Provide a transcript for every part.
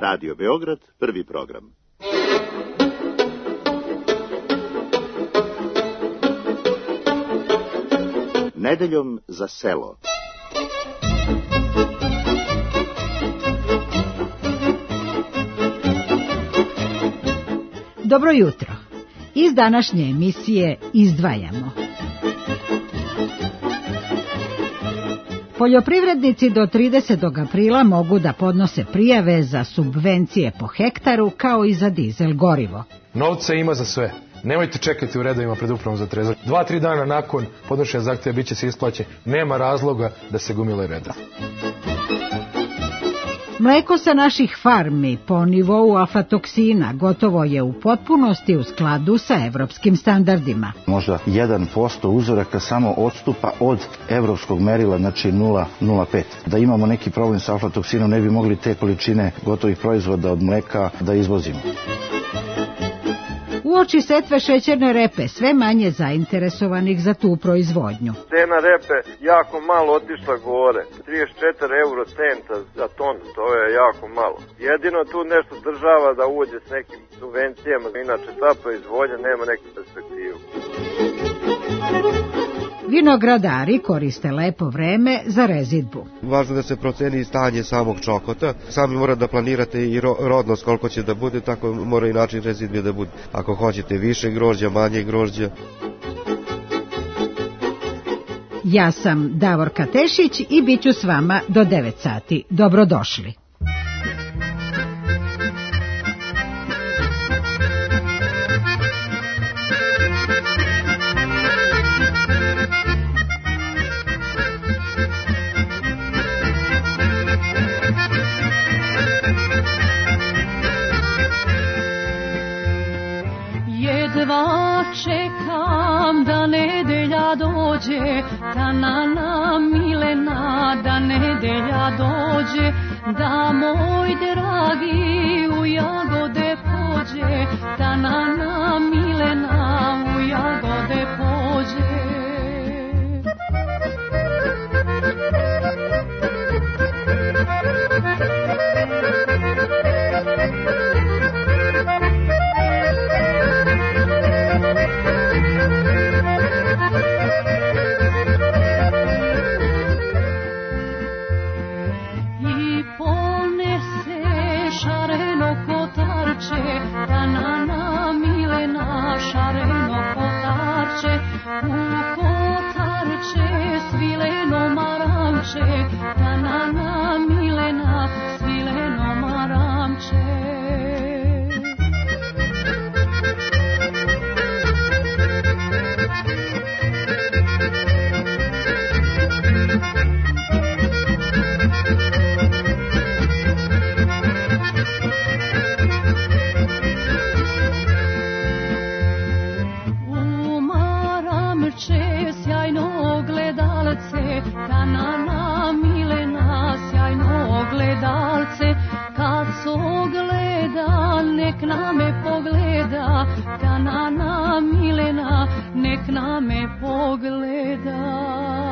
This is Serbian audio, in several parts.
Radio Beograd, prvi program. Nedeljom za selo. Dobro jutro. Iz današnje emisije izdvajamo. Poljoprivrednici do 30. aprila mogu da podnose prijave za subvencije po hektaru kao i za dizel gorivo. Novca ima za sve. Nemojte čekati u redovima pred upravom za trezor. 2-3 dana nakon podnošenja zahtjeva biće se isplaćen. Nema razloga da se gomile reda. Mleko sa naših farmi po nivou aflatoksina gotovo je u potpunosti u skladu sa evropskim standardima. Možda 1% uzoraka samo odstupa od evropskog merila, znači 0,05. Da imamo neki problem sa aflatoksinom, ne bi mogli te količine gotovih proizvoda od mleka da izvozimo. Uoči setve šećerne repe sve manje zainteresovanih za tu proizvodnju. Cena repe jako malo otišla gore, 34 euro centa za tonu, to je jako malo. Jedino tu nešto država da uđe s nekim subvencijama, inače ta proizvodnja nema neku perspektivu. Vinogradari koriste lepo vreme za rezidbu. Važno da se proceni stanje samog čokota. Sami morate da planirate i rodnost koliko će da bude, tako mora i način rezidbe da bude. Ako hoćete više grožđa, manje grožđa. Ja sam Davorka Tešić i bit ću s vama do 9 sati. Dobrodošli. Jedva čekam da nedelja dođe, tanana milena, da nedelja dođe, da moj dragi u jagode pođe, tanana milena u jagode pođe. Tanana milena šareno kotarče, u kotarče svileno maramče, tanana milena svileno maramče. Sjajno gledalce, tanana milena, sjajno gledalce, kad se ogleda, nek na me pogleda, tanana milena, nek na me pogleda.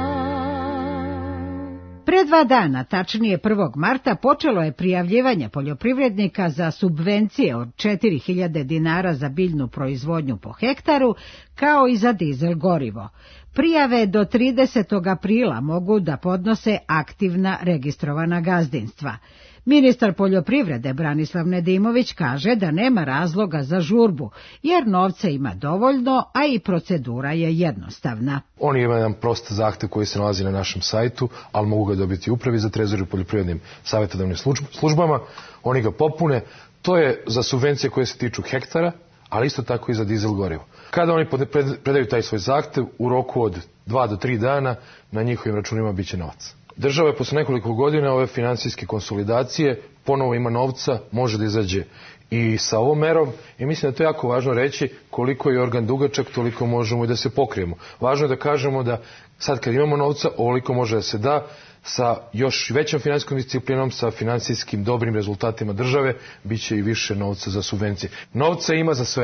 Pre 2 dana, tačnije 1. marta, počelo je prijavljivanje poljoprivrednika za subvencije od 4.000 dinara za biljnu proizvodnju po hektaru, kao i za dizel gorivo. Prijave do 30. aprila mogu da podnose aktivna registrovana gazdinstva. Ministar poljoprivrede Branislav Nedimović kaže da nema razloga za žurbu, jer novca ima dovoljno, a i procedura je jednostavna. Oni imaju jedan prost zahtev koji se nalazi na našem sajtu, ali mogu ga dobiti u upravi za trezor i poljoprivrednim savjetodavnim službama. Oni ga popune. To je za subvencije koje se tiču hektara, ali isto tako i za dizel gorivo. Kada oni predaju taj svoj zahtev, u roku od 2 do 3 dana na njihovim računima biće novac. Država je posle nekoliko godina ove financijske konsolidacije ponovo ima novca, može da izađe i sa ovom merom, i mislim da to je jako važno reći, koliko je organ dugačak, toliko možemo i da se pokrijemo. Važno je da kažemo da sad kad imamo novca, ovoliko može da se da, sa još većom finansijskom disciplinom, sa finansijskim dobrim rezultatima države, bit će i više novca za subvencije. Novca ima za sve.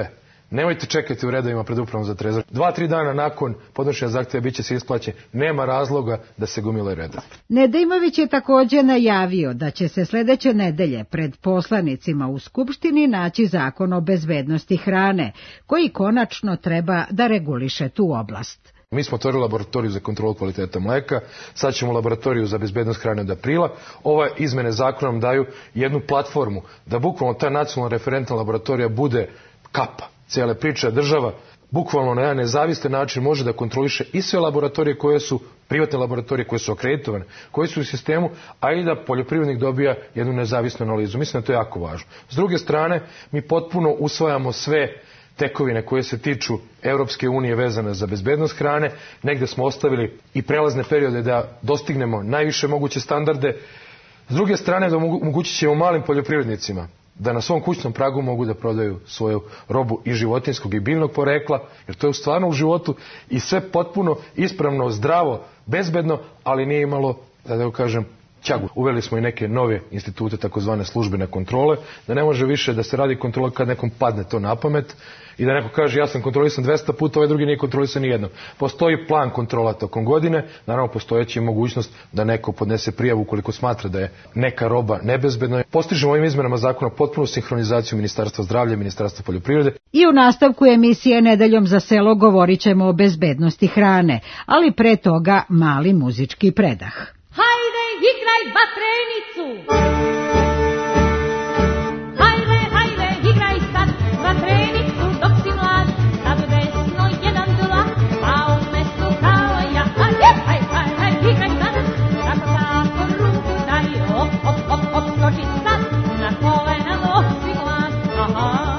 Nemojte čekati u redovima pred upravom za trezor. 2-3 dana nakon podnošenja zahtjeva bit će se isplaćen. Nema razloga da se gomilaju redovi. Nedimović je također najavio da će se sljedeće nedelje pred poslanicima u Skupštini naći zakon o bezbednosti hrane, koji konačno treba da reguliše tu oblast. Mi smo otvorili laboratoriju za kontrolu kvaliteta mleka, sad ćemo laboratoriju za bezbednost hrane od aprila. Ove izmene zakona nam daju jednu platformu da bukvalno ta nacionalna referentna laboratorija bude kapa cijele priče. Država bukvalno na jedan nezavistan način može da kontroliše i sve laboratorije koje su privatne laboratorije, koje su akreditovane, koje su u sistemu, a i da poljoprivrednik dobija jednu nezavisnu analizu. Mislim da to je jako važno. S druge strane, mi potpuno usvajamo sve tekovine koje se tiču Europske unije vezane za bezbednost hrane. Negde smo ostavili i prelazne periode da dostignemo najviše moguće standarde. S druge strane, da omogućit ćemo malim poljoprivrednicima da na svom kućnom pragu mogu da prodaju svoju robu i životinjskog i biljnog porekla, jer to je stvarno u životu i sve potpuno ispravno, zdravo, bezbedno, ali nije imalo, da kažem, ćagu. Uveli smo i neke nove institute, takozvane službene kontrole, da ne može više da se radi kontrola kad nekom padne to na pamet i da neko kaže ja sam kontrolisan 200 puta, ovaj drugi nije kontrolisan ni jednom. Postoji plan kontrola tokom godine, naravno postojeći mogućnost da neko podnese prijavu ukoliko smatra da je neka roba nebezbedna. Postižemo ovim izmenama zakona potpunu sinhronizaciju Ministarstva zdravlja i Ministarstva poljoprivrede. I u nastavku emisije Nedeljom za selo govorit ćemo o bezbednosti hrane, ali pre toga mali muzički predah. Hajde, igraj vatrenicu! Hajde, hajde, igraj sad vatrenicu dok si mlad. Sad desno jedan dlak, pa u mestu kao ja. Hajde, hajde, igraj sad. Tako ruku daj, op, skoči sad. Na kolena dok si mlad. Aha.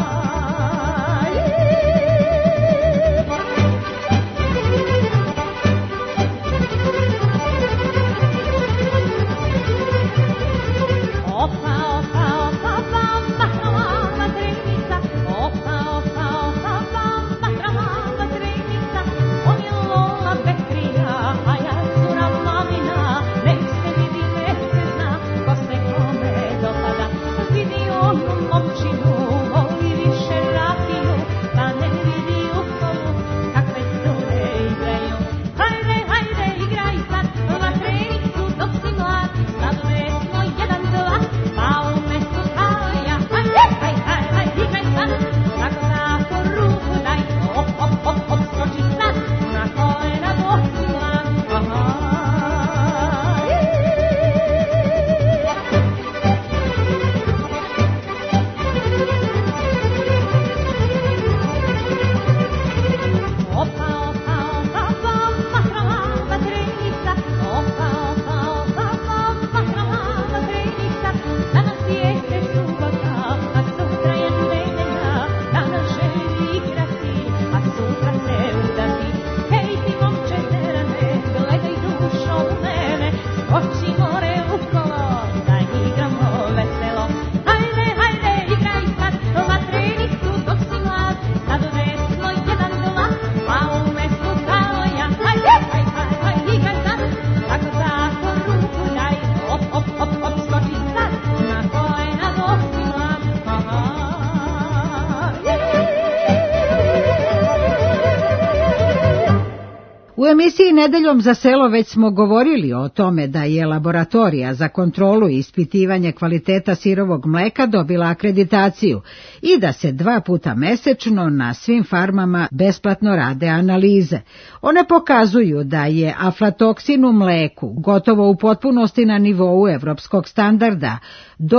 U emisiji Nedeljom za selo već smo govorili o tome da je laboratorija za kontrolu i ispitivanje kvaliteta sirovog mleka dobila akreditaciju i da se 2 puta mesečno na svim farmama besplatno rade analize. One pokazuju da je aflatoksin u mleku gotovo u potpunosti na nivou evropskog standarda do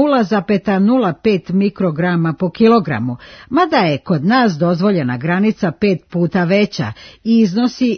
0,05 mikrograma po kilogramu, mada je kod nas dozvoljena granica 5 puta veća i iznosi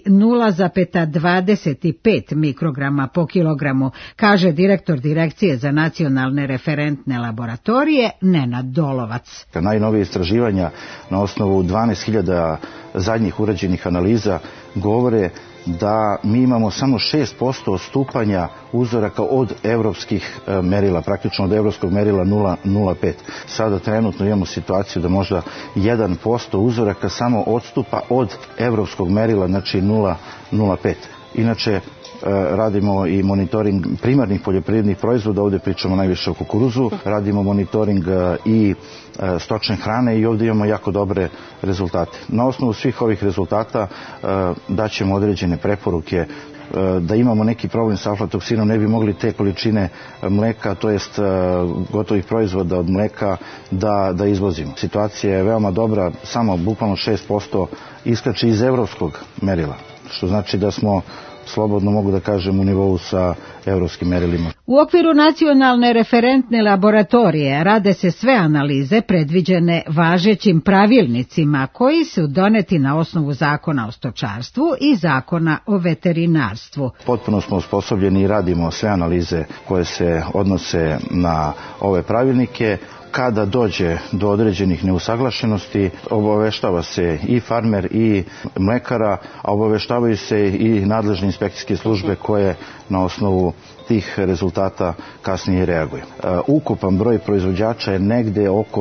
0,25 mikrograma po kilogramu, kaže direktor Direkcije za nacionalne referentne laboratorije Nenad Dolovac. Najnovije istraživanja na osnovu 12.000 zadnjih urađenih analiza govore da mi imamo samo 6% odstupanja uzoraka od evropskih merila, praktično od evropskog merila 0,05. Sada trenutno imamo situaciju da možda 1% uzoraka samo odstupa od evropskog merila, znači 0,05. Inače, radimo i monitoring primarnih poljoprivrednih proizvoda, ovdje pričamo najviše o kukuruzu, radimo monitoring i stočne hrane i ovdje imamo jako dobre rezultate. Na osnovu svih ovih rezultata daćemo određene preporuke. Da imamo neki problem sa aflatoksinom ne bi mogli te količine mleka, to jest gotovih proizvoda od mleka da izvozimo. Situacija je veoma dobra, samo bukvalno 6% iskače iz evropskog merila, što znači da smo, slobodno mogu da kažem, u nivou sa evropskim merilima. U okviru nacionalne referentne laboratorije rade se sve analize predviđene važećim pravilnicima koji su doneti na osnovu Zakona o stočarstvu i Zakona o veterinarstvu. Potpuno smo osposobljeni i radimo sve analize koje se odnose na ove pravilnike. Kada dođe do određenih neusaglašenosti, obaveštava se i farmer i mlekara, a obaveštavaju se i nadležne inspekcijske službe koje na osnovu tih rezultata kasnije reaguju. Ukupan broj proizvođača je negde oko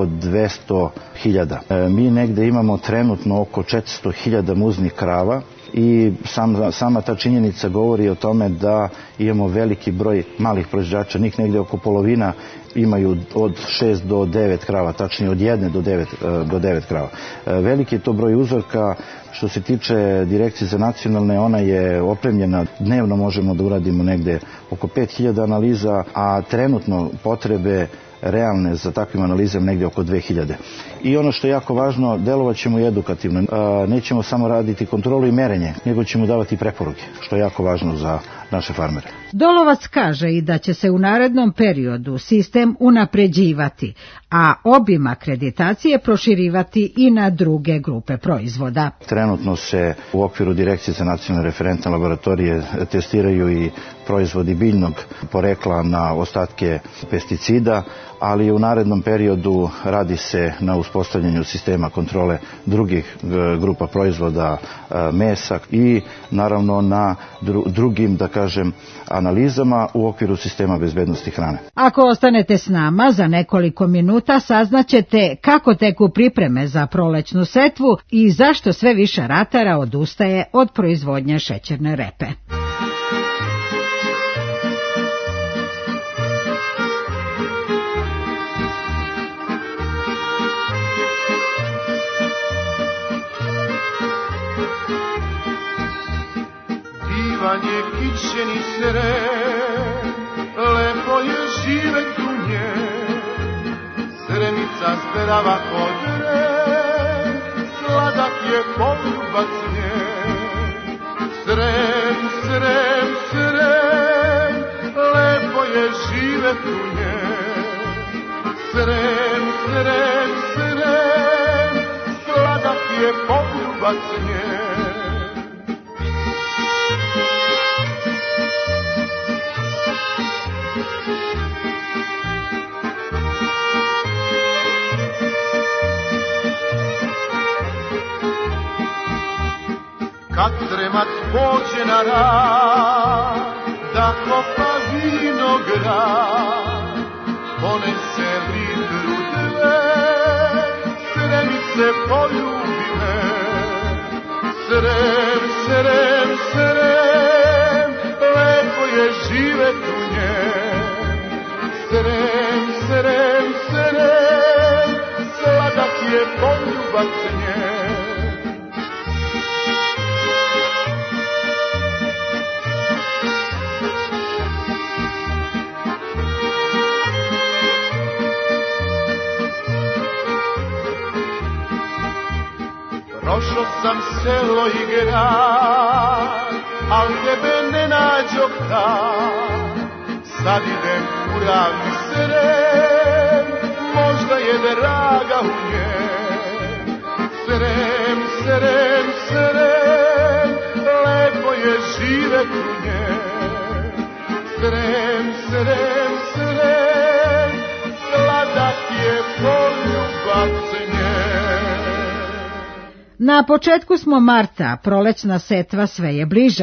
200.000. Mi negde imamo trenutno oko 400.000 muznih krava i sama ta činjenica govori o tome da imamo veliki broj malih proizvođača, njih negde oko polovina imaju od 6 do 9 krava, tačnije od 1 do 9 krava. Veliki je to broj uzorka. Što se tiče Direkcije za nacionalne, ona je opremljena, dnevno možemo da uradimo negde oko 5000 analiza, a trenutno potrebe realne za takvim analizama negde oko 2000. I ono što je jako važno, delovat ćemo i edukativno. Nećemo samo raditi kontrolu i merenje, nego ćemo davati preporuke, što je jako važno za naše farmere. Dolovac kaže i da će se u narednom periodu sistem unapređivati, a obim akreditacije proširivati i na druge grupe proizvoda. Trenutno se u okviru Direkcije za nacionalne referentne laboratorije testiraju i proizvodi biljnog porekla na ostatke pesticida, ali u narednom periodu radi se na uspostavljanju sistema kontrole drugih grupa proizvoda, mesa i naravno na drugim, da kažem, analizama u okviru sistema bezbednosti hrane. Ako ostanete s nama, za nekoliko minuta saznaćete kako teku pripreme za prolećnu setvu i zašto sve više ratara odustaje od proizvodnje šećerne repe. Divan je kićeni srem, lepo je živet u njem, sremica sperava kod rem, sladak je poljubac njem. Srem, srem, srem, lepo je živet u njem, srem, srem, srem, sladak je poljubac njem. Kad tremac pođe na rad, da kopa vinograd, ponese litru dve, sremice poljubi me. Srem, srem, srem, lepo je živet u njem. Srem, srem, srem, sladak je poljubac njem. Prošao sam selo i grad, al tebe ne nađo kad. Sad idem u ravni srem, možda je draga u njem. Srem, srem, srem, lepo je živet u njem. Srem, srem, srem, sladak je poljubac njem. Na početku smo marta, prolećna setva sve je bliža.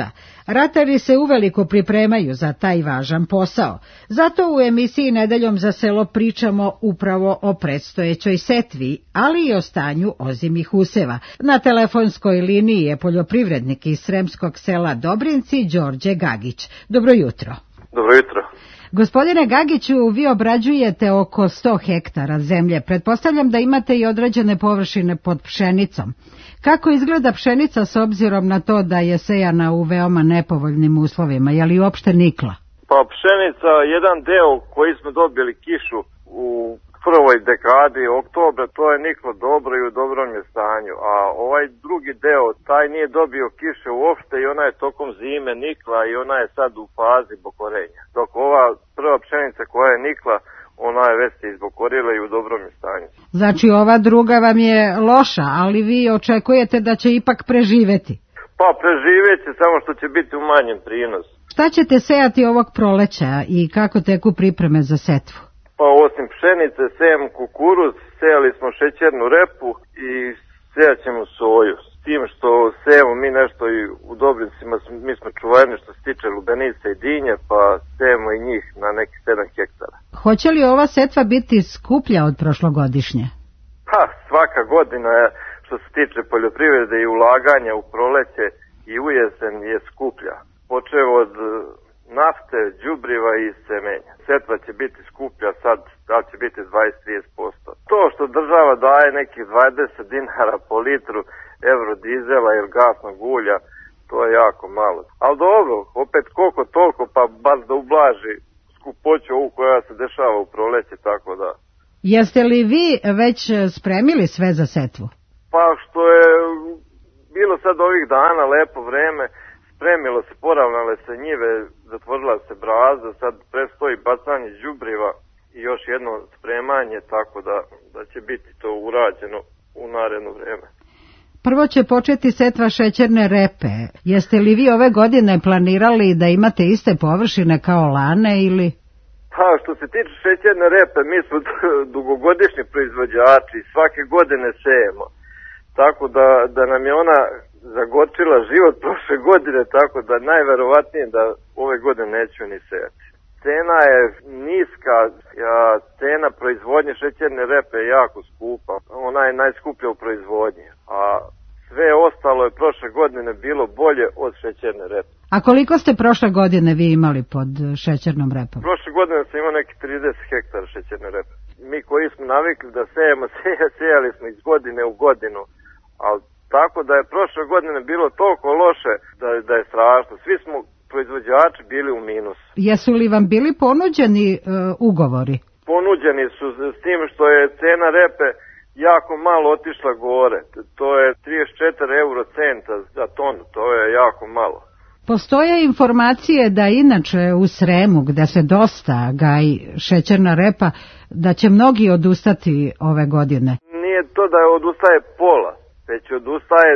Ratari se uveliko pripremaju za taj važan posao. Zato u emisiji Nedeljom za selo pričamo upravo o predstojećoj setvi, ali i o stanju ozimih useva. Na telefonskoj liniji je poljoprivrednik iz sremskog sela Dobrinci, Đorđe Gagić. Dobro jutro. Dobro jutro. Gospodine Gagiću, vi obrađujete oko 100 hektara zemlje. Pretpostavljam da imate i određene površine pod pšenicom. Kako izgleda pšenica s obzirom na to da je sejana u veoma nepovoljnim uslovima? Je li uopšte nikla? Pa pšenica, jedan deo koji smo dobili kišu u prvoj dekadi oktobra, to je niklo dobro i u dobrom je stanju. A ovaj drugi deo, taj nije dobio kiše uopšte i ona je tokom zime nikla i ona je sad u fazi bokorenja. Dok ova prva pšenica koja je nikla, ona je već se izbokorila i u dobrom je stanju. Znači ova druga vam je loša, ali vi očekujete da će ipak preživeti? Pa preživjet će, samo što će biti umanjen prinos. Šta ćete sejati ovog proleća i kako teku pripreme za setvu? Pa osim pšenice sejemo kukuruz, sejali smo šećernu repu i sejat ćemo soju. S tim što sejemo mi nešto i u Dobrincima, mi smo čuvarni što se tiče lubenice i dinje, pa sejemo i njih na nekih 7 hektara. Hoće li ova setva biti skuplja od prošlogodišnje? Pa svaka godina je, što se tiče poljoprivrede i ulaganja u proleće i u jesen je skuplja. Počeo od nafte, đubriva i semenja. Setva će biti skuplja sad, da će biti 20-30%. To što država daje nekih 20 dinara po litru eurodizela ili gasnog ulja, to je jako malo. Ali dobro, opet koliko toliko, pa bar da ublaži skupoću ovu koja se dešava u proleće, tako da. Jeste li vi već spremili sve za setvu? Pa što je bilo sad ovih dana, lepo vreme, spremilo se, poravnale se njive, zatvorila se brazda, sad prestoji bacanje đubriva i još jedno spremanje, tako da će biti to urađeno u naredno vreme. Prvo će početi setva šećerne repe. Jeste li vi ove godine planirali da imate iste površine kao lane ili? Pa što se tiče šećerne repe, mi smo dugogodišnji proizvođači, svake godine sejemo. Tako da nam je ona zagorčila život prošle godine, tako da najverovatnije da ove godine neću ni sejati. Cena je niska, cena proizvodnje šećerne repe je jako skupa. Ona je najskuplja u proizvodnji, a sve ostalo je prošle godine bilo bolje od šećerne repe. A koliko ste prošle godine vi imali pod šećernom repom? Prošle godine sam imao neki 30 hektara šećerne repe. Mi koji smo navikli da sejemo, sejali smo iz godine u godinu, ali tako da je prošle godine bilo toliko loše da je strašno. Svi smo proizvođači bili u minusu. Jesu li vam bili ponuđeni ugovori? Ponuđeni su s tim što je cena repe jako malo otišla gore. To je 34 eurocenta za tonu, to je jako malo. Postoje informacije da inače u Sremu, gde se dosta gaji šećerna repa, da će mnogi odustati ove godine. Nije to da odustaje pola, već odustaje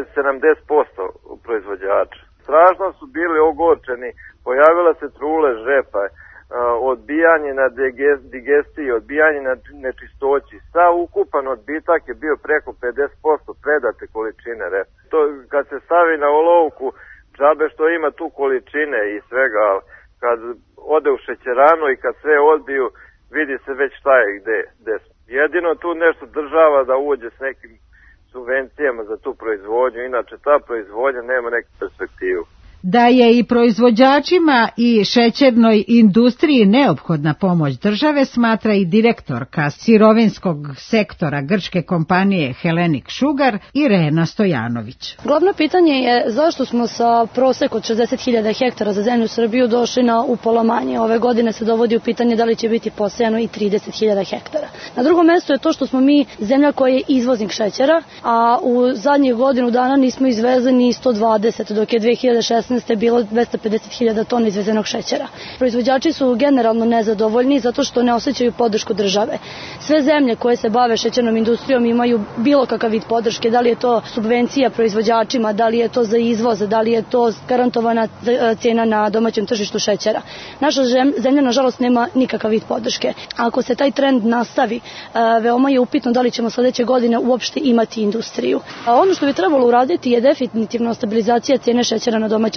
70% proizvođača. Strašno su bili ogorčeni, pojavila se trulež repa, odbijanje na digestiji, odbijanje na nečistoći. Sav ukupan odbitak je bio preko 50% predate količine repa. To kad se stavi na olovku, džabe što ima tu količine i svega, kad ode u šećeranu i kad sve odbiju, vidi se već šta je gde. Jedino tu nešto država da uđe s nekim subvencijama za tu proizvodnju, inače ta proizvodnja nema neku perspektivu. Da je i proizvođačima i šećernoj industriji neophodna pomoć države, smatra i direktorka sirovinskog sektora grčke kompanije Hellenic Sugar Irena Stojanović. Glavno pitanje je zašto smo sa prosek od 60.000 hektara za zemlju Srbiju došli na upola manje. Ove godine se dovodi u pitanje da li će biti posejano i 30.000 hektara. Na drugom mestu je to što smo mi zemlja koja je izvoznik šećera, a u zadnjih godinu dana nismo izvezeni 120, dok je 2016 bilo 250.000 tona izvezenog šećera. Proizvođači su generalno nezadovoljni zato što ne osjećaju podršku države. Sve zemlje koje se bave šećernom industrijom imaju bilo kakav vid podrške, da li je to subvencija proizvođačima, da li je to za izvoz, da li je to garantovana cena na domaćem tržištu šećera. Naša zemlja, nažalost, nema nikakav vid podrške. Ako se taj trend nastavi, veoma je upitno da li ćemo sledeće godine uopšte imati industriju. Ono što bi trebalo uraditi je definitivno stabilizacija cene šećera na domaćem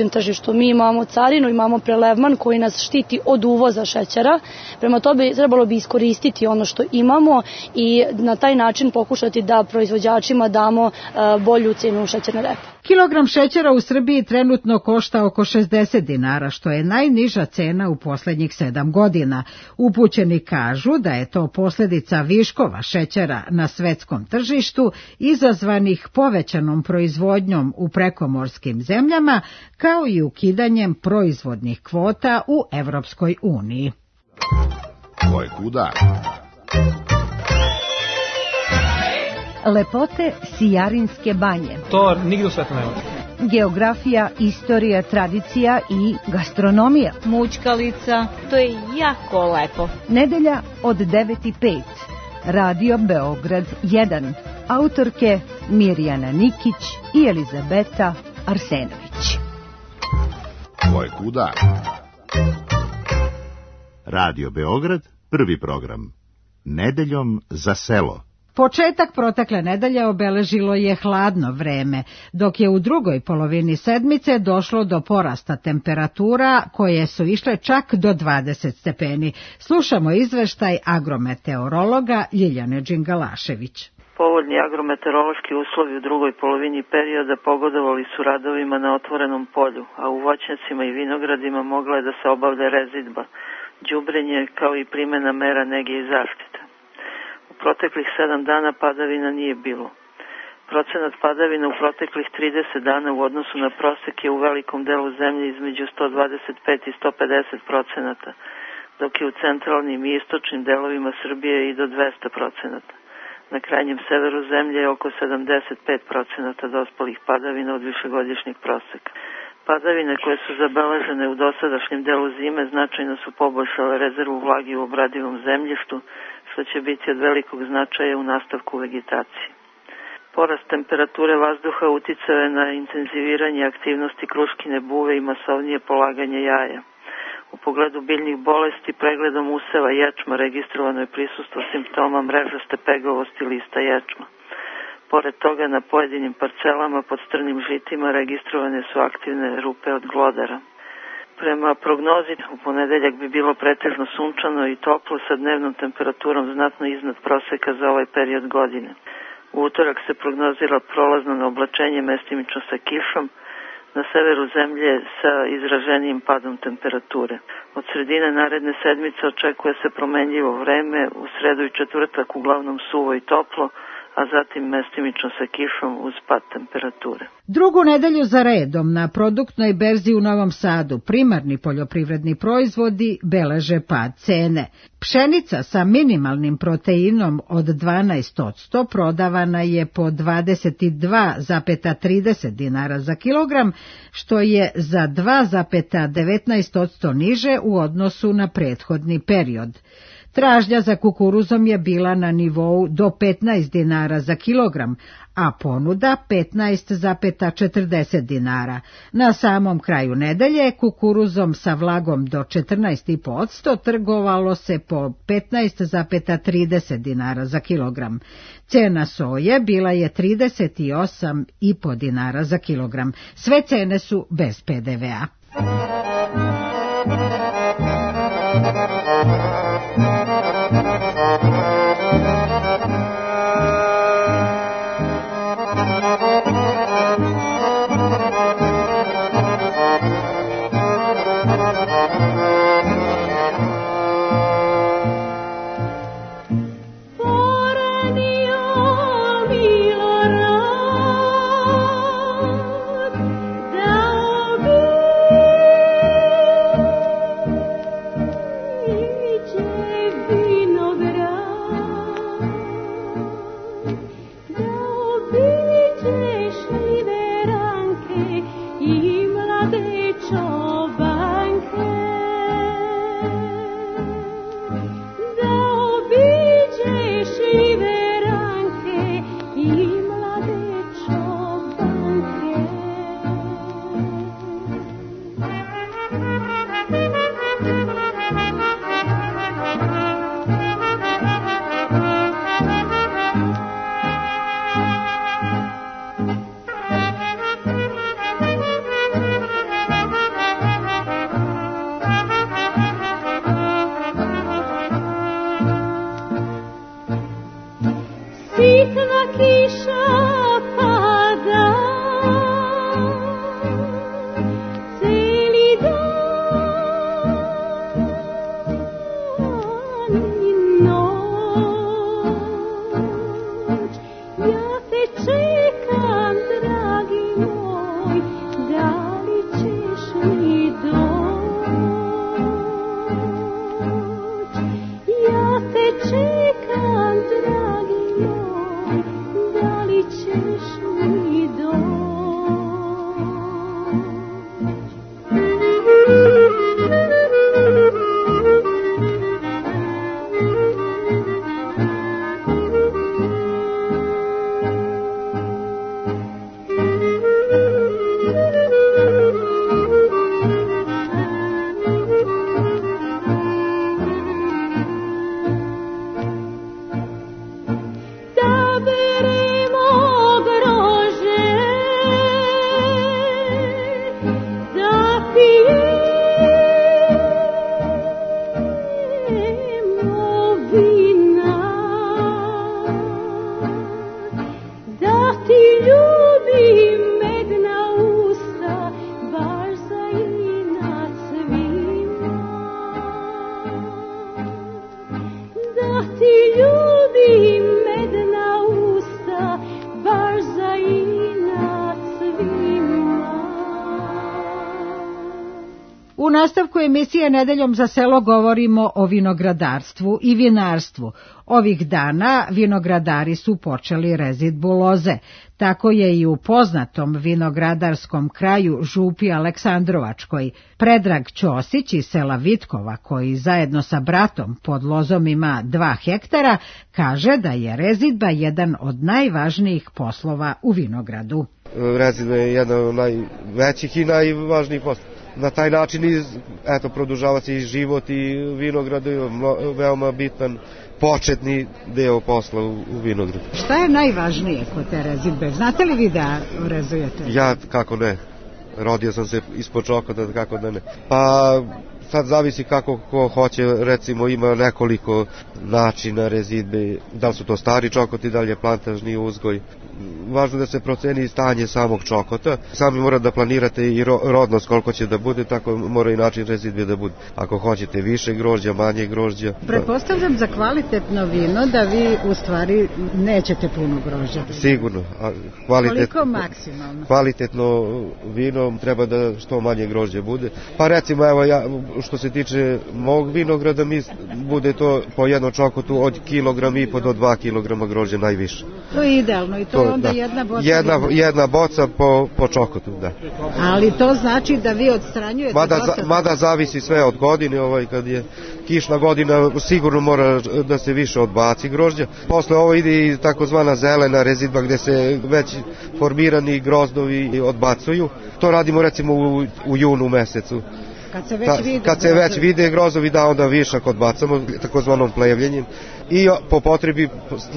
našem tržištu. Mi imamo carinu, imamo prelevman koji nas štiti od uvoza šećera, prema tome trebalo bi iskoristiti ono što imamo i na taj način pokušati da proizvođačima damo bolju cenu šećerne repe. Kilogram šećera u Srbiji trenutno košta oko 60 dinara, što je najniža cena u posljednjih 7 godina. Upućeni kažu da je to posljedica viškova šećera na svetskom tržištu, izazvanih povećanom proizvodnjom u prekomorskim zemljama, kao i ukidanjem proizvodnih kvota u Evropskoj uniji. Ko je kuda? Lepote Sijarinske banje. To nigdje u svetu nema. Geografija, istorija, tradicija i gastronomija. Mućkalica, to je jako lepo. Nedelja od 9:05. Radio Beograd 1. Autorke Mirjana Nikić i Elizabeta Arsenović. Ko je kuda? Radio Beograd, prvi program. Nedeljom za selo. Početak protekle nedelje obeležilo je hladno vreme, dok je u drugoj polovini sedmice došlo do porasta temperatura koje su išle čak do 20 stepeni. Slušamo izveštaj agrometeorologa Ljiljane Đingalašević. Povoljni agrometeorološki uslovi u drugoj polovini perioda pogodovali su radovima na otvorenom polju, a u voćnjacima i vinogradima mogla je da se obavlja rezidba, đubrenje kao i primena mera nege i zaštite. U proteklih 7 dana padavina nije bilo. Procenat padavina u proteklih 30 dana u odnosu na prosek je u velikom delu zemlje između 125 i 150%, dok je u centralnim i istočnim delovima Srbije i do 200%. Na krajnjem severu zemlje je oko 75% dospelih padavina od višegodišnjeg proseka. Padavine koje su zabeležene u dosadašnjem delu zime značajno su poboljšale rezervu vlage u obradivom zemljištu, što će biti od velikog značaja u nastavku vegetacije. Porast temperature vazduha uticao je na intenziviranje aktivnosti kruškine buve i masovnije polaganje jaja. U pogledu biljnih bolesti pregledom useva ječma registrovano je prisustvo simptoma mrežaste pegovosti lista ječma. Pored toga na pojedinim parcelama pod strnim žitima registrovane su aktivne rupe od glodara. Prema prognozi u ponedeljak bi bilo pretežno sunčano i toplo sa dnevnom temperaturom znatno iznad proseka za ovaj period godine. U utorak se prognozira prolazno na oblačenje mestimično sa kišom, na severu zemlje sa izraženijim padom temperature. Od sredine naredne sedmice očekuje se promenljivo vreme, u sredu i četvrtak uglavnom suvo i toplo, a zatim mestimično sa kišom uz pad temperature. Drugu nedelju za redom na produktnoj berzi u Novom Sadu primarni poljoprivredni proizvodi beleže pad cene. Pšenica sa minimalnim proteinom od 12% prodavana je po 22,30 dinara za kilogram, što je za 2,19% niže u odnosu na prethodni period. Tražnja za kukuruzom je bila na nivou do 15 dinara za kilogram, a ponuda 15,40 dinara. Na samom kraju nedelje kukuruzom sa vlagom do 14,5% trgovalo se po 15,30 dinara za kilogram. Cena soje bila je 38,5 dinara za kilogram. Sve cene su bez PDV-a. Libera sitna kiša pada, celi dan i noć. Ja te čekam, dragi moj, da li ćeš mi doći? Ja te čekam, dragi moj, da li ćeš mi doći? Saberemo grože, da pijemo vina, da ti ljubim medna usta, baš za inat svima, da ti ljubim medna usta, baš za inat svima. U nastavku emisije Nedeljom za selo govorimo o vinogradarstvu i vinarstvu. Ovih dana vinogradari su počeli rezidbu loze. Tako je i u poznatom vinogradarskom kraju Župi Aleksandrovačkoj. Predrag Ćosić iz sela Vitkova, koji zajedno sa bratom pod lozom ima 2 hektara, kaže da je rezidba jedan od najvažnijih poslova u vinogradu. Rezidba je jedan od najvećih i najvažnijih poslova. Na taj način produžava se i život i vinogradu je veoma bitan početni deo posla u vinogradu. Šta je najvažnije kod te rezidbe? Znate li vi da rezujete? Ja, kako ne. Rodio sam se ispod čokota, kako da ne. Pa sad zavisi kako ko hoće, recimo ima nekoliko načina rezidbe, da li su to stari čokoti, da li je plantažni uzgoj. Važno da se proceni stanje samog čokota. Sami morate da planirate i rodnost koliko će da bude, tako mora i način rezidbe da bude. Ako hoćete više grožđa, manje grožđa. Pretpostavljam za kvalitetno vino da vi u stvari nećete puno grožđa. Sigurno. Koliko maksimalno? Kvalitetno vino treba da što manje grožđa bude. Pa recimo, evo ja, što se tiče mog vinograda, bude to po jednom čokotu od 1,5 do 2 kilograma grožđa najviše. To je idealno i to je onda jedna boca. Jedna boca po čokotu, da. Ali to znači da vi odstranjujete mada zavisi sve od godine, kad je kišna godina sigurno mora da se više odbaci grožđa. Posle ovo ide i takozvana zelena rezidba gde se već formirani grozdovi odbacuju. To radimo recimo u junu mesecu. Kad se već vide grozovi, da onda višak odbacamo takozvanom plevljenjem i po potrebi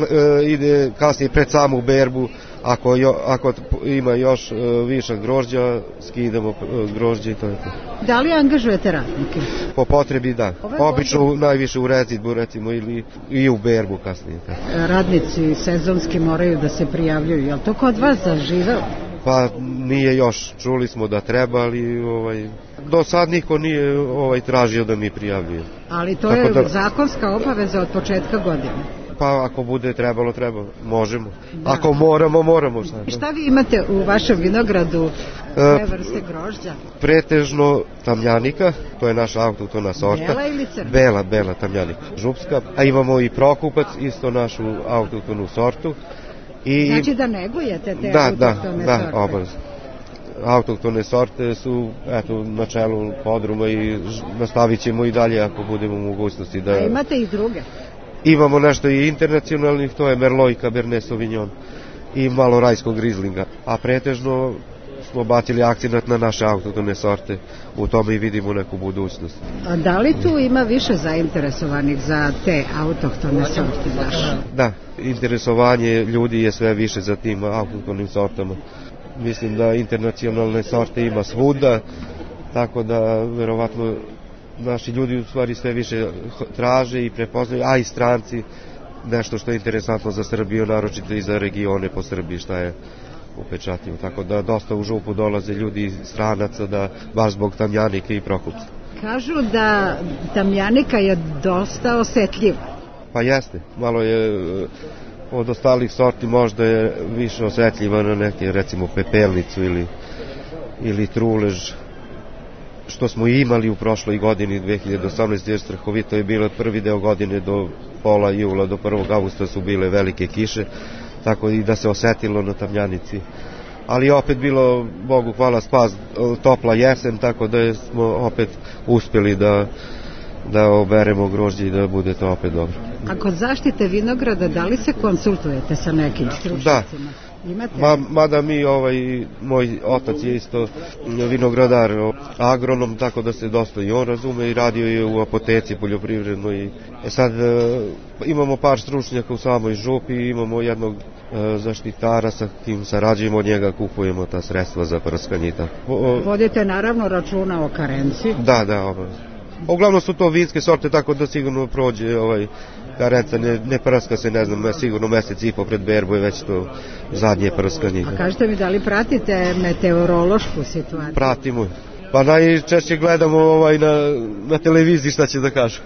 ide kasnije pred samu berbu, ako ima još višak grožđa, skidamo grožđe i to je to. Da li angažujete radnike? Po potrebi da. Obično najviše u rezidbu recimo ili i u berbu kasnije. Radnici sezonski moraju da se prijavljuju, je li to kod vas zaživelo? Pa nije još, čuli smo da treba, ali do sad niko nije tražio da mi prijavljuje. Ali to je zakonska obaveza od početka godine. Pa ako bude trebalo, možemo. Da. Ako moramo. Šta vi imate u vašem vinogradu, koje vrste grožđa? Pretežno tamljanika, to je naša autohtona sorta. Bela ili crna? Bela tamljanika, župska. A imamo i prokupac, isto našu autohtonu sortu. Znači da negujete te autohtone sorte? Da, obavezno. Autohtone sorte su na čelu podruma i nastavit ćemo i dalje ako budemo u mogućnosti da... A imate i druge? Imamo nešto i internacionalnih, to je Merlot i Cabernet Sauvignon i malo rajskog rizlinga, a pretežno smo bacili akcenat na naše autohtone sorte, u tome i vidimo neku budućnost. A da li tu ima više zainteresovanih za te autohtone sorte naše? Da, interesovanje ljudi je sve više za tim autohtonim sortama. Mislim da internacionalne sorte ima svuda, tako da verovatno naši ljudi u stvari sve više traže i prepoznaju, a i stranci nešto što je interesantno za Srbiju, naročito i za regione po Srbiji šta je upečatljivo. Tako da dosta u župu dolaze ljudi stranaca da baš zbog tamjanike i prokupca. Kažu da tamjanika je dosta osetljiva. Pa jeste, malo je od ostalih sorti možda je više osetljiva na neke, recimo pepelnicu ili trulež, što smo imali u prošloj godini 2018, jer strahovito je bilo prvi deo godine do pola jula, do 1. augusta su bile velike kiše, tako i da se osetilo na tamjanici. Ali opet bilo, Bogu hvala, spas, topla jesen, tako da smo opet uspjeli da oberemo grožđe i da bude to opet dobro. A kod zaštite vinograda, da li se konsultujete sa nekim stručnjacima? Da. Mada moj otac je isto vinogradar, agronom, tako da se dosta i on razume i radio je u apoteci poljoprivrednoj. Sad imamo par stručnjaka u samoj župi, imamo jednog zaštitara sa kim sarađujemo, od njega kupujemo ta sredstva za prskanje. Vodite naravno računa o karenci? Da. Uglavnom su to vinske sorte, tako da sigurno prođe karenca, ne prska se, ne znam, sigurno mesec i po pred berbu je već to zadnje prskanje. A kažete mi, da li pratite meteorološku situaciju? Pratimo. Pa najčešće gledamo na televiziji šta će da kažu.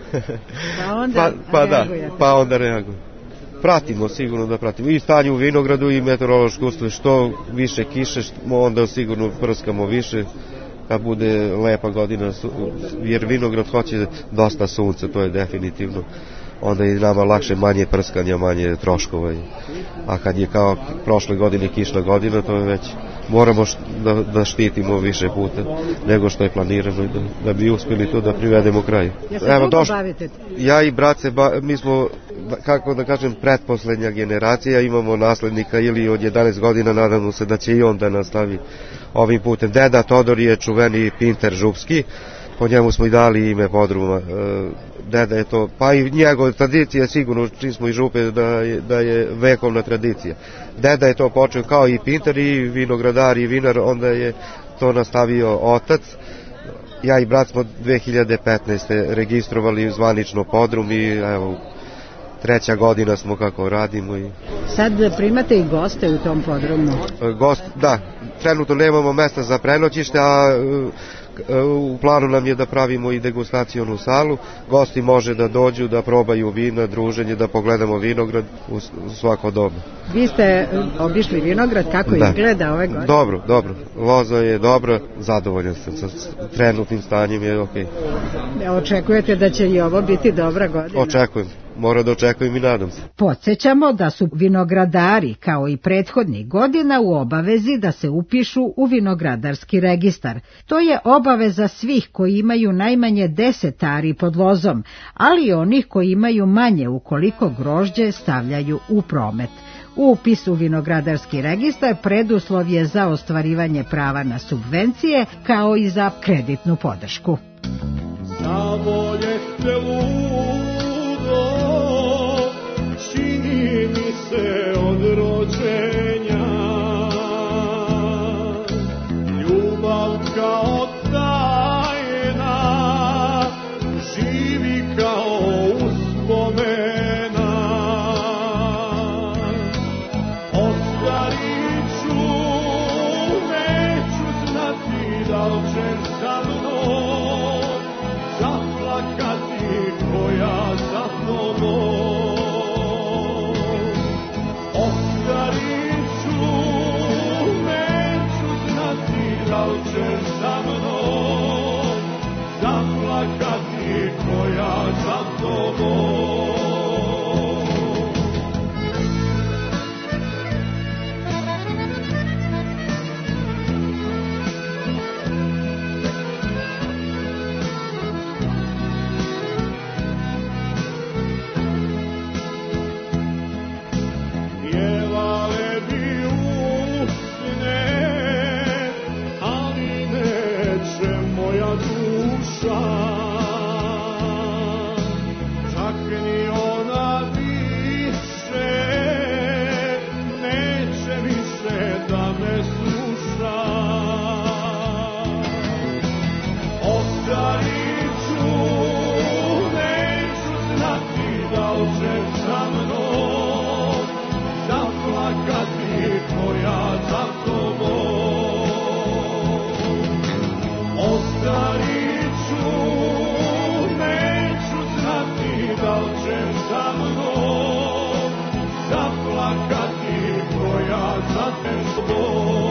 Pa onda reagujemo. Pratimo, sigurno da pratimo. I stanje u vinogradu i meteorološko uslove. Što više kiše, onda sigurno prskamo više. Kad bude lepa godina, jer vinograd hoće dosta sunca, to je definitivno. Onda je nama lakše, manje prskanja, manje troškova. A kad je kao prošle godine kišna godina, to je već moramo da štitimo više puta nego što je planirano, da bi uspjeli to da privedemo kraju. Ja i brat mi smo, kako da kažem, pretposlednja generacija, imamo naslednika ili od 11 godina, nadamo se da će i on da nastavi ovim putem. Deda Todor je čuveni pinter župski, po njemu smo i dali ime podruma. Deda je to, pa i njegova tradicija, sigurno čim smo iz župe da je vekovna tradicija. Deda je to počeo kao i pinter i vinogradar i vinar, onda je to nastavio otac. Ja i brat smo 2015. registrovali zvanično podrum i evo, 3. godina smo kako radimo. Sad primate i goste u tom podrumu? Da, trenutno nemamo mesta za prenoćište, a u planu nam je da pravimo i degustacionu salu. Gosti može da dođu, da probaju vina, druženje, da pogledamo vinograd u svako doba. Vi ste obišli vinograd, kako izgleda ove godine? Dobro. Loza je dobra, zadovoljan sam sa trenutnim stanjem, je okej. Očekujete da će i ovo biti dobra godina? Očekujem. Mora da očekujem i nadam se. Podsjećamo da su vinogradari, kao i prethodnih godina, u obavezi da se upišu u vinogradarski registar. To je obaveza svih koji imaju najmanje 10 ari pod lozom, ali i onih koji imaju manje ukoliko grožđe stavljaju u promet. Upis u vinogradarski registar preduslov je za ostvarivanje prava na subvencije, kao i za kreditnu podršku. Čini mi se od rođenja, ljubav kao tajna, živi kao uspomena. Ostarit ću, neću znati da li će sa mnom zaplakati za tobom. Ostarit ću, neću znati da li ćeš sa mnom zaplakati koja za te zbog.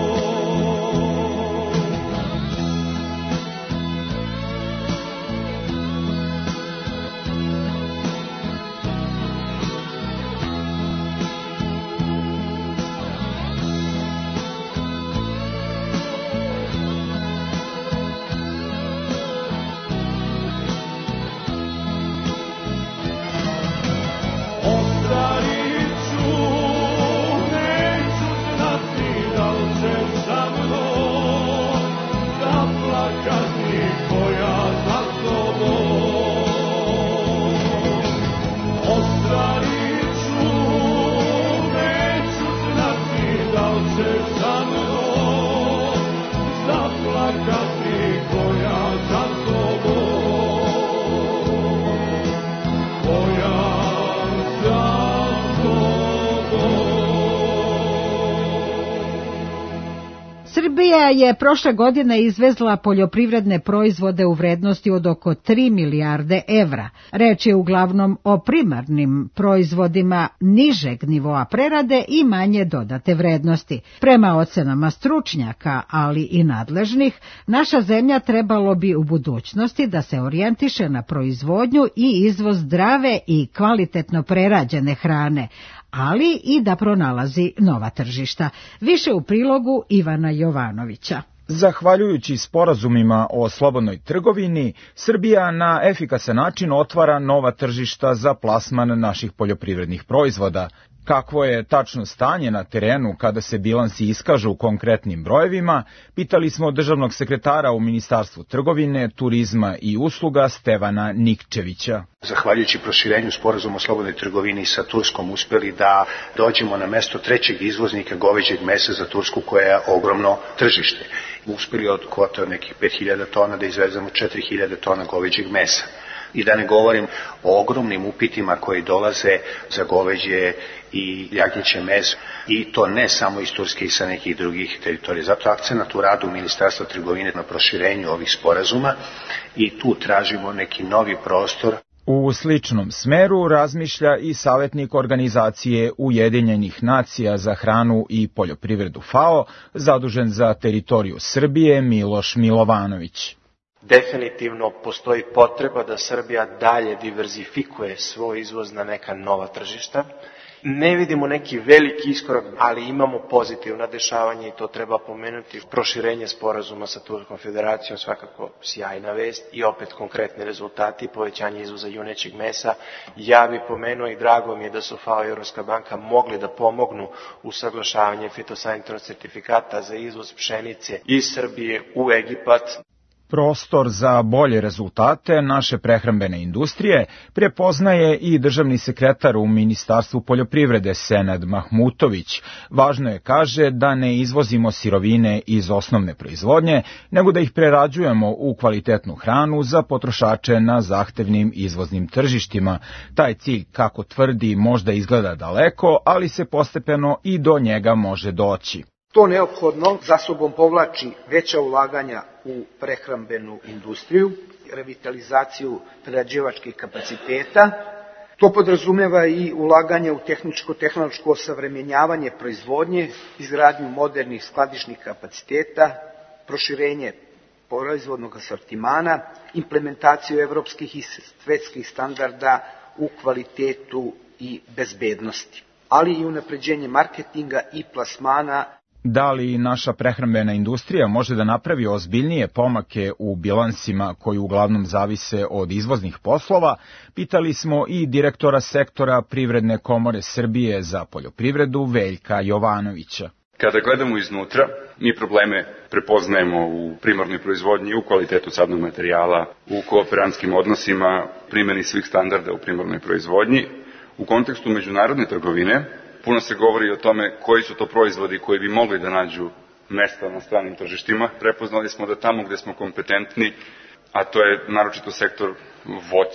Srbija je prošle godine izvezla poljoprivredne proizvode u vrednosti od oko 3 milijarde evra. Reč je uglavnom o primarnim proizvodima nižeg nivoa prerade i manje dodate vrednosti. Prema ocenama stručnjaka, ali i nadležnih, naša zemlja trebalo bi u budućnosti da se orijentiše na proizvodnju i izvoz zdrave i kvalitetno prerađene hrane, ali i da pronalazi nova tržišta. Više u prilogu Ivana Jovanovića. Zahvaljujući sporazumima o slobodnoj trgovini, Srbija na efikasan način otvara nova tržišta za plasman naših poljoprivrednih proizvoda. Kakvo je tačno stanje na terenu kada se bilansi iskažu u konkretnim brojevima, pitali smo državnog sekretara u Ministarstvu trgovine, turizma i usluga Stevana Nikčevića. Zahvaljujući proširenju sporazuma o slobodnoj trgovini sa Turskom uspeli da dođemo na mesto trećeg izvoznika goveđeg mesa za Tursku, koja je ogromno tržište. Uspeli od kvote od nekih 5000 tona da izvezemo 4000 tona goveđeg mesa. I da ne govorim o ogromnim upitima koji dolaze za goveđe i jagnjeće meso, i to ne samo iz Turske i sa nekih drugih teritorija. Zato akcenat u radu Ministarstva trgovine na proširenju ovih sporazuma i tu tražimo neki novi prostor. U sličnom smeru razmišlja i savjetnik organizacije Ujedinjenih nacija za hranu i poljoprivredu FAO, zadužen za teritoriju Srbije, Miloš Milovanović. Definitivno postoji potreba da Srbija dalje diverzifikuje svoj izvoz na neka nova tržišta. Ne vidimo neki veliki iskorak, ali imamo pozitivna dešavanja i to treba pomenuti. Proširenje sporazuma sa Turskom federacijom svakako sjajna vest i opet konkretni rezultati, povećanje izvoza junećeg mesa. Ja bih pomenuo i drago mi je da su FAO i Europska banka mogli da pomognu u saglašavanje fitosanitarnog certifikata za izvoz pšenice iz Srbije u Egipat. Prostor za bolje rezultate naše prehrambene industrije prepoznaje i državni sekretar u Ministarstvu poljoprivrede Senad Mahmutović. Važno je, kaže, da ne izvozimo sirovine iz osnovne proizvodnje, nego da ih prerađujemo u kvalitetnu hranu za potrošače na zahtevnim izvoznim tržištima. Taj cilj, kako tvrdi, možda izgleda daleko, ali se postepeno i do njega može doći. To neophodno za sobom povlači veća ulaganja u prehrambenu industriju, revitalizaciju prerađivačkih kapaciteta. To podrazumeva i ulaganje u tehničko-tehnološko osavremenjavanje proizvodnje, izgradnju modernih skladišnih kapaciteta, proširenje proizvodnog asortimana, implementaciju evropskih i svetskih standarda u kvalitetu i bezbednosti, ali i unapređenje marketinga i plasmana. Da li naša prehrambena industrija može da napravi ozbiljnije pomake u bilansima koji uglavnom zavise od izvoznih poslova, pitali smo i direktora sektora Privredne komore Srbije za poljoprivredu Veljka Jovanovića. Kada gledamo iznutra, mi probleme prepoznajemo u primarnoj proizvodnji, u kvalitetu sadnog materijala, u kooperantskim odnosima, primjeni svih standarda u primarnoj proizvodnji. U kontekstu međunarodne trgovine puno se govori o tome koji su to proizvodi koji bi mogli da nađu mesta na stranim tržištima. Prepoznali smo da tamo gde smo kompetentni, a to je naročito sektor voća,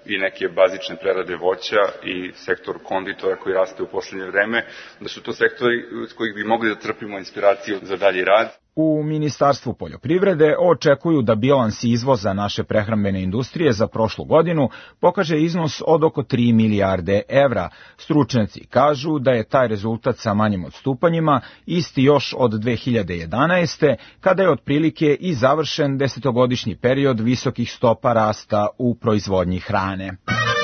i neke bazične prerade voća i sektor konditora koji raste u poslednje vreme, da su to sektori s kojih bi mogli da crpimo inspiraciju za dalji rad. U Ministarstvu poljoprivrede očekuju da bilans izvoza naše prehrambene industrije za prošlu godinu pokaže iznos od oko 3 milijarde evra. Stručnjaci kažu da je taj rezultat sa manjim odstupanjima isti još od 2011. kada je otprilike i završen 10-godišnji period visokih stopa rasta u proizvodnji hrane.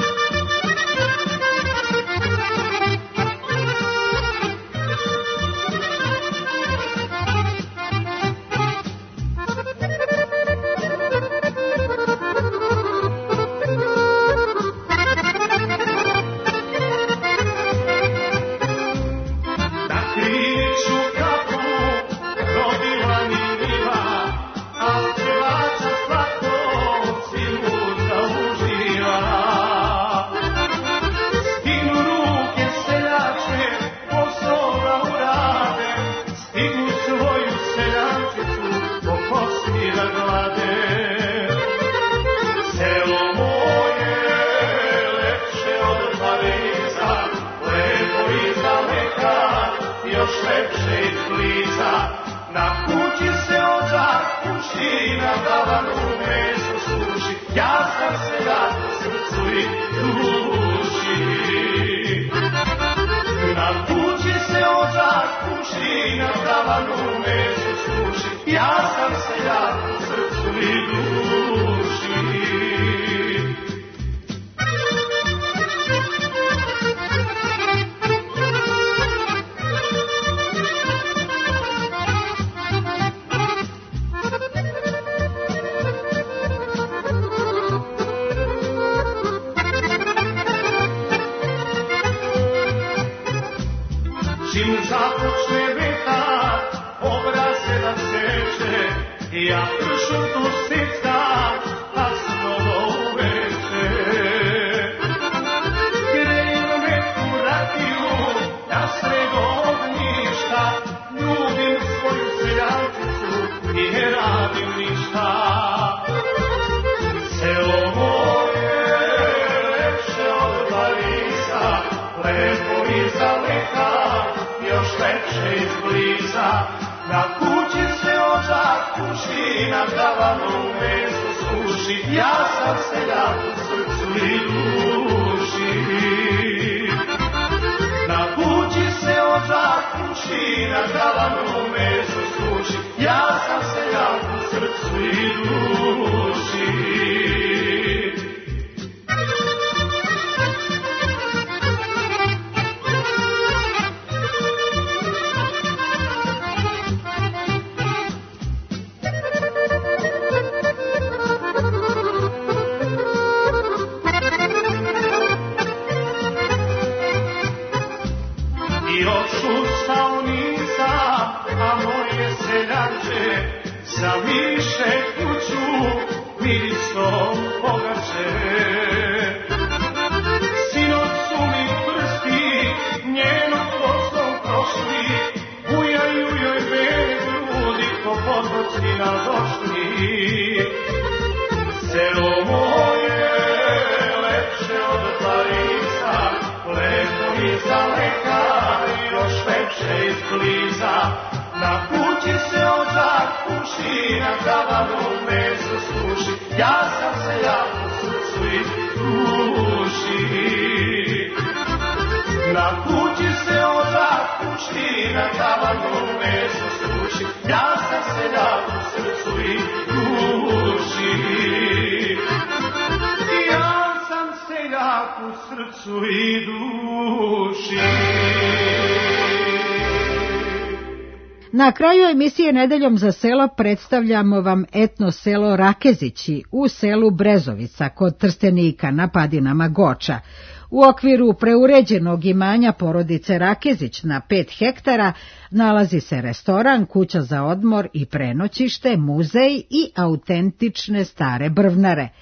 Na kraju emisije Nedeljom za selo predstavljamo vam etno selo Rakezići u selu Brezovica kod Trstenika na padinama Goča. U okviru preuređenog imanja porodice Rakezić na 5 hektara nalazi se restoran, kuća za odmor i prenoćište, muzej i autentične stare brvnare.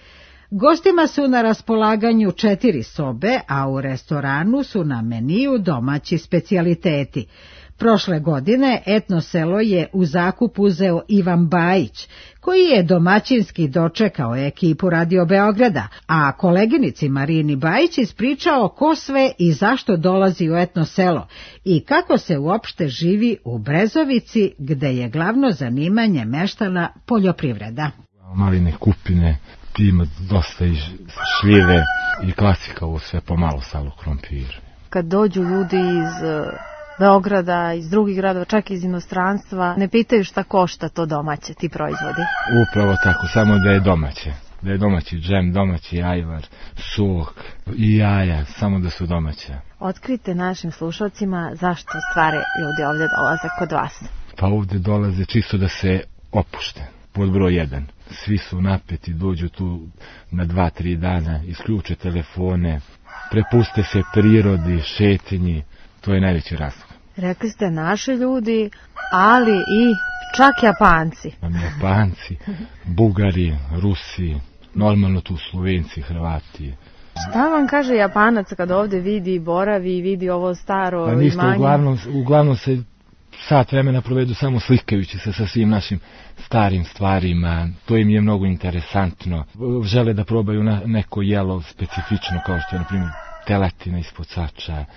Gostima su na raspolaganju 4 sobe, a u restoranu su na meniju domaći specijaliteti. Prošle godine etno selo je u zakup uzeo Ivan Bajić, koji je domaćinski dočekao ekipu Radio Beograda, a koleginici Marini Bajić ispričao ko sve i zašto dolazi u etno selo i kako se uopšte živi u Brezovici, gde je glavno zanimanje meštana poljoprivreda. Maline kupine, ima dosta i šljive i klasika, ovo sve pomalo salo, krompir. Kad dođu ljudi iz Beograda, iz drugih gradova, čak iz inostranstva, ne pitaju šta košta to domaće, ti proizvodi? Upravo tako, samo da je domaće. Da je domaći džem, domaći ajvar, sok i jaja, samo da su domaće. Otkrite našim slušalcima zašto u stvari ljudi ovdje dolaze kod vas. Pa ovdje dolaze čisto da se opušte. Pod broj 1. Svi su napeti, dođu tu na 2-3 dana, isključe telefone, prepuste se prirodi, šetinji. To je najveći razlog. Rekli ste naši ljudi, ali i čak Japanci. Japanci, Bugari, Rusi, normalno tu Slovenci, Hrvati. Šta vam kaže Japanac kad ovdje vidi, boravi i vidi ovo staro imanje? Pa ništa, uglavnom se sat vremena provedu samo slikajući se sa svim našim starim stvarima. To im je mnogo interesantno. Žele da probaju neko jelo specifično, kao što je, na primjer, teletina ispod sača,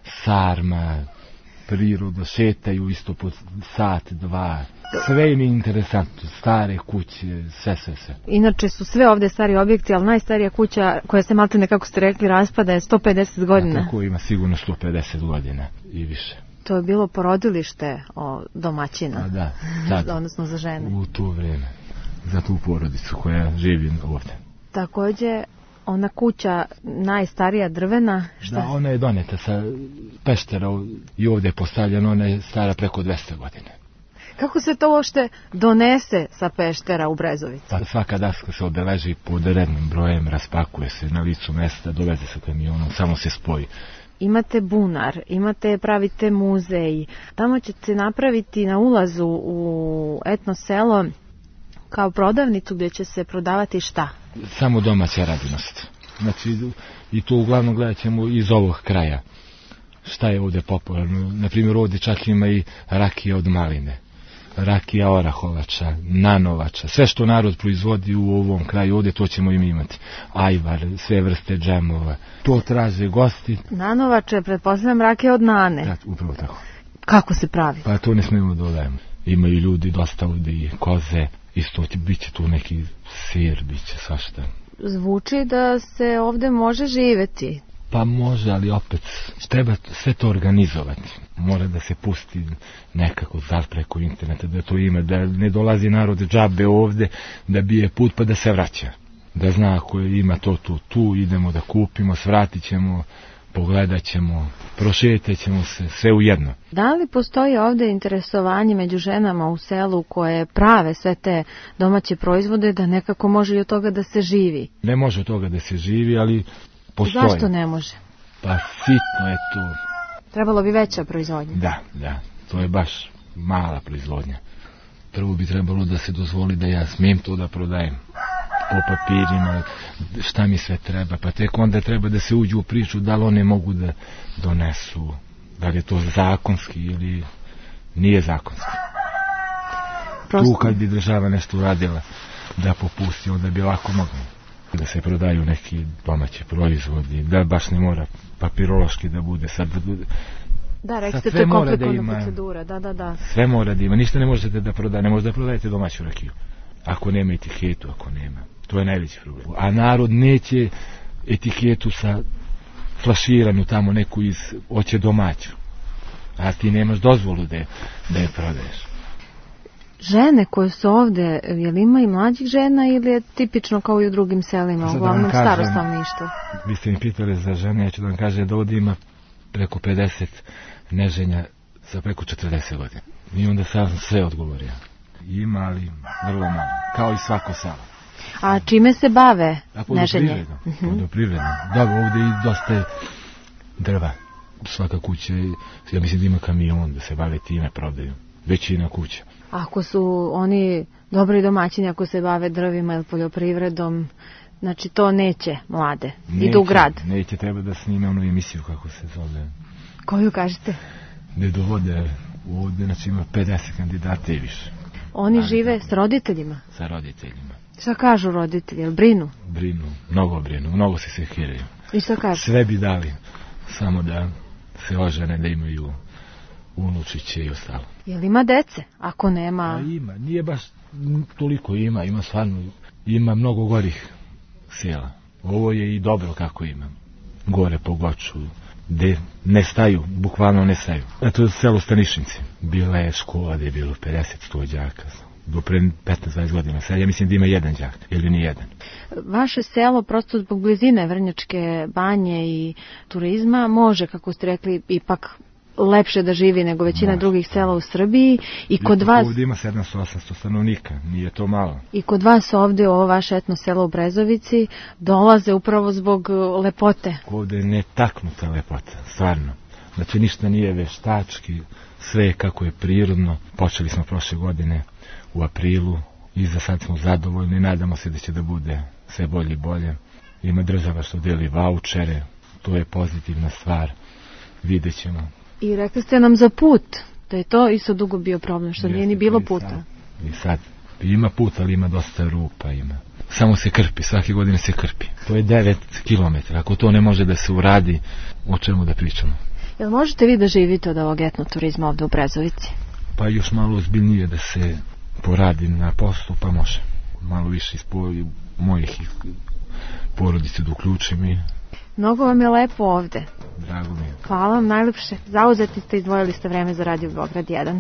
sarma, priroda, šetaju isto po sat, 2. Sve im je interesantno, stare kuće, sve. Inače su sve ovdje stari objekti, ali najstarija kuća koja se maltene, kako ste rekli, raspada je 150 godina. A tako ima sigurno 150 godina i više. To je bilo porodilište domaćina. A da, sad, odnosno za žene. U to vrijeme, za tu porodicu koja živi ovdje. Također, ona kuća najstarija drvena, šta? Da, ona je doneta sa Peštera i ovdje je postavljena, ona je stara preko 200 godina. Kako se to uopšte donese sa Peštera u Brezovicu? Pa svaka daska se obeleži pod rednim brojem, raspakuje se na licu mesta, doveze se kamionom, samo se spoji. Imate bunar, pravite muzej, tamo ćete napraviti na ulazu u etno selo kao prodavnicu gdje će se prodavati šta? Samo domaća radinost. Znači, i to uglavnom gledat ćemo iz ovog kraja. Šta je ovdje popularno? Naprimjer, ovdje čak ima i rakija od maline, rakija orahovača, nanovača. Sve što narod proizvodi u ovom kraju, ovdje to ćemo im imati. Ajvar, sve vrste džemova. To traže gosti. Nanovače, pretpostavljam rakija od nane. Da, upravo tako. Kako se pravi? Pa to ne smijemo dodajemo. Imaju ljudi dosta ovdje i koze. Isto bit će tu neki sir, bit će svašta. Zvuči da se ovdje može živjeti. Pa može, ali opet treba sve to organizovati. Mora da se pusti nekako preko interneta, da to ima, da ne dolazi narod džabe ovdje, da bije put pa da se vraća. Da zna ako ima to tu, idemo da kupimo, svratit ćemo, pogledat ćemo, prošetat ćemo se, sve ujedno. Da li postoji ovdje interesovanje među ženama u selu koje prave sve te domaće proizvode, da nekako može i od toga da se živi? Ne može od toga da se živi, ali postoji. Zašto ne može? Pa sitno je to. Trebalo bi veća proizvodnja. Da, to je baš mala proizvodnja. Prvo bi trebalo da se dozvoli da ja smijem to da prodajem. Po papirima, šta mi sve treba, pa tek onda treba da se uđu u priču da li one mogu da donesu, da li je to zakonski ili nije zakonski. Tu kad bi država nešto uradila da popusti, onda bi lako moglo da se prodaju neki domaći proizvodi, da baš ne mora papirološki da bude sad. Da, rekli ste, to je komplikovana procedura, da. Sve mora da ima, ništa ne možete da prodajete, ne možete da prodajete domaću rakiju. Ako nema etiketu, ako nema. To je najveći problem. A narod neće etiketu sa flaširanju tamo neku hoće domaću. A ti nemaš dozvolu da je prodaješ. Žene koje su ovdje, je li ima i mlađih žena ili je tipično kao i u drugim selima, uglavnom staro stanovništvo? Vi ste mi pitali za žene, ja ću da vam kažem da ovdje ima preko 50 neženja za preko 40 godina. I onda sam sve odgovorio. Ima, ali vrlo malo. Kao i svako selo. A čime se bave neženje? Poljoprivredno. Da, ovdje i dosta drva. Svaka kuća, ja mislim da ima kamion da se bave time, prodaju. Većina kuća. Ako su oni dobri domaćini, ako se bave drvima ili poljoprivredom, Znači to neće mlade, idu u grad. Neće, treba da snime onu emisiju kako se zove. Koju kažete? Ne dovode ovdje, znači ima 50 kandidata i više. Oni žive s roditeljima? Sa roditeljima. Šta kažu roditelji, jel brinu? Brinu, mnogo se sekiraju. I šta kažu? Sve bi dali, samo da se ožene, da imaju unučiće i ostalo. Jel ima dece? Ako nema... Ima, nije baš toliko ima stvarno, ima mnogo gorih sela. Ovo je i dobro kako ima. Gore po Goču, gde ne staju, bukvalno ne staju. To je selo Stanišinci. Bila je škola gde je bilo 50-100 đaka. Do pre 15-20 godina. Sad ja mislim da ima jedan đak, ili ni jedan. Vaše selo, prosto zbog blizine Vrnjačke banje i turizma, može, kako ste rekli, ipak lepše da živi nego većina drugih sela u Srbiji. I kod vas... Ovdje ima 700-800 stanovnika, nije to malo. I kod vas ovdje, ovo vaše etno selo u Brezovici, dolaze upravo zbog lepote. Ovdje je netaknuta lepota, stvarno. Znači ništa nije veštački, sve kako je prirodno. Počeli smo prošle godine u aprilu i za sad smo zadovoljni, nadamo se da će da bude sve bolje i bolje. Ima država što deli vaučere, to je pozitivna stvar, vidjet ćemo. I rekli ste nam za put, da je to isto dugo bio problem, što nije ni bilo puta. I sad ima put, ali ima dosta rupa, ima. Samo se krpi, svake godine se krpi. To je 9 km, ako to ne može da se uradi, o čemu da pričamo? Jel možete vi da živite od ovog etnoturizma ovdje u Brezovici? Pa još malo ozbiljnije da se poradi na poslu, pa može. Malo više iz mojih porodice da uključim i... Mnogo vam je lepo ovde. Drago mi je. Hvala vam najlepše. Zauzeti ste, izdvojili ste vreme za Radio Beograd 1.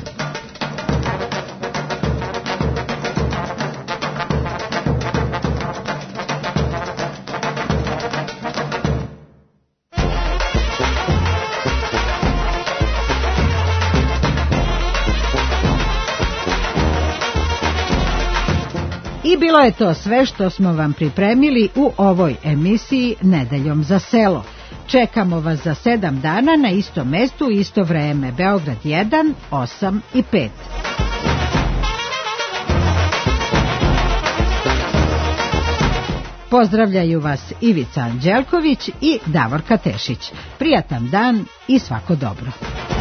I bilo je to sve što smo vam pripremili u ovoj emisiji Nedeljom za selo. Čekamo vas za 7 dana na istom mestu, isto vreme. Beograd 1, 8 i 5. Pozdravljaju vas Ivica Anđelković i Davorka Tešić. Prijatan dan i svako dobro.